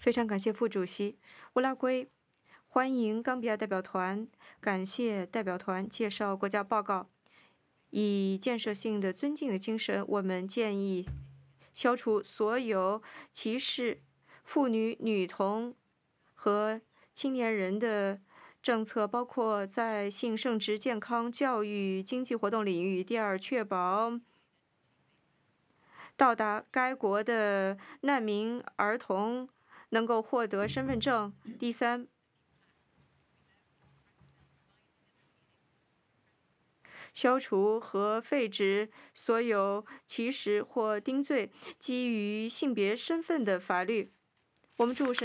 非常感谢副主席乌拉圭，欢迎冈比亚代表团，感谢代表团介绍国家报告。以建设性的尊敬的精神，我们建议消除所有歧视妇女、女童和青年人的政策，包括在性、生殖、健康、教育、经济活动领域。第二，确保到达该国的难民儿童能够获得身份证。第三，消除和废止所有歧视或定罪基于性别身份的法律。我们注视。